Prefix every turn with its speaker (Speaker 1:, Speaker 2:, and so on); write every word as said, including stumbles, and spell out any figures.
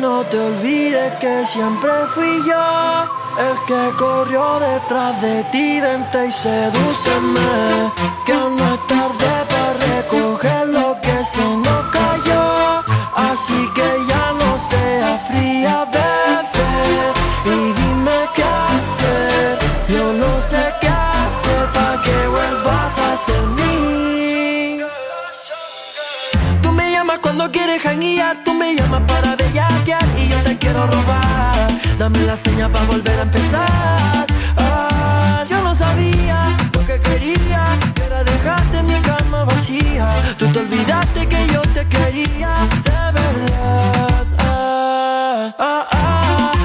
Speaker 1: no te olvides que siempre fui yo el que corrió detrás de ti. Vente y sedúceme, que aún no es tarde para recoger lo que se nos cayó. Así que ya no seas fría, bebé, y dime qué hacer. Yo no sé qué hacer pa' que vuelvas a ser mí. Tú me llamas cuando quieres janguear, tú me llamas para bellaquear y yo te quiero robar. Dame la señal para volver a empezar.